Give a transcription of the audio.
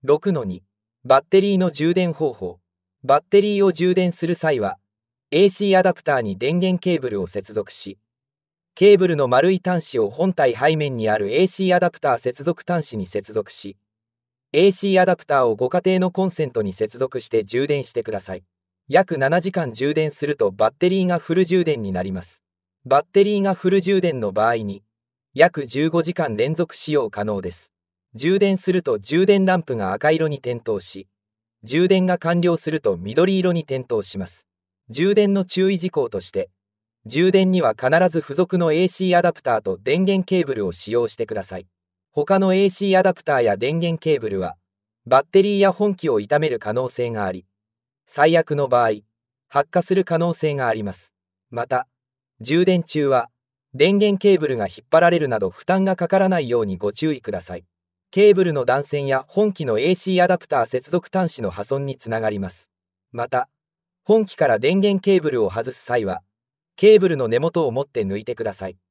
6-2 バッテリーの充電方法。バッテリーを充電する際は、AC アダプターに電源ケーブルを接続し、ケーブルの丸い端子を本体背面にある AC アダプター接続端子に接続し、AC アダプターをご家庭のコンセントに接続して充電してください。約7時間充電するとバッテリーがフル充電になります。バッテリーがフル充電の場合に、約15時間連続使用可能です。充電すると充電ランプが赤色に点灯し、充電が完了すると緑色に点灯します。充電の注意事項として、充電には必ず付属の AC アダプターと電源ケーブルを使用してください。他の AC アダプターや電源ケーブルは、バッテリーや本機を傷める可能性があり、最悪の場合、発火する可能性があります。また、充電中は、電源ケーブルが引っ張られるなど負担がかからないようにご注意ください。ケーブルの断線や本機の AC アダプター接続端子の破損につながります。また、本機から電源ケーブルを外す際は、ケーブルの根元を持って抜いてください。